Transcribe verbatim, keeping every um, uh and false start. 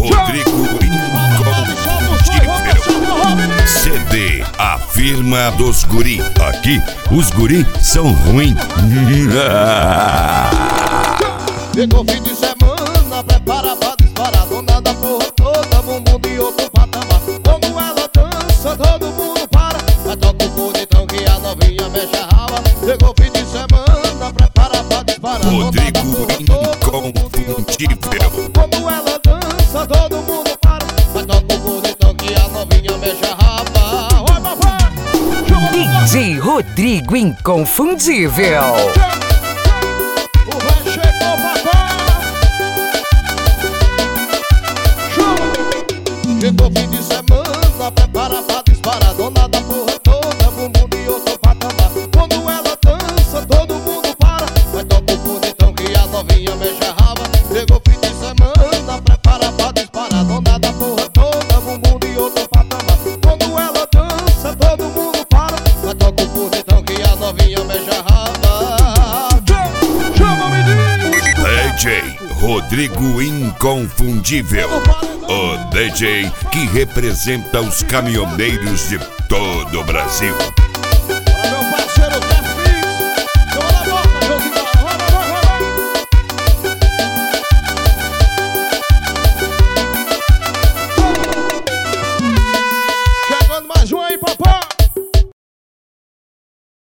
Rodrigo Incontestável. C D A Firma dos Guri. Aqui os guri são ruins. Chegou fim de semana, prepara pra disparar. Dona da porra toda, bumbum de outro patamar. Quando ela dança, todo mundo para. Mas toca o bonitão que a novinha mexe a raba. Chegou fim de semana, prepara pra disparar. Rodrigo Inconfundível. Quando ela dança, todo mundo para. Mas toca o bonitão que a novinha mexe a raba. Oi, papai! D J Rodrigo Inconfundível. O vai chegou, papai! Chegou fim de semana, prepara pra disparar. Dona da porra toda, bumbum de outro patamar. Quando ela dança, todo mundo para. Mas toca o bonitão que a novinha mexe a raba. Chegou fim de semana, prepara pra disparar. Dona da porra toda, bumbum de outro patamar. Quando ela dança, todo mundo para. Mas toca o bonitão que a novinha mexe a raba. Chama, menino! D J Rodrigo Inconfundível. O D J que representa os caminhoneiros de todo o Brasil.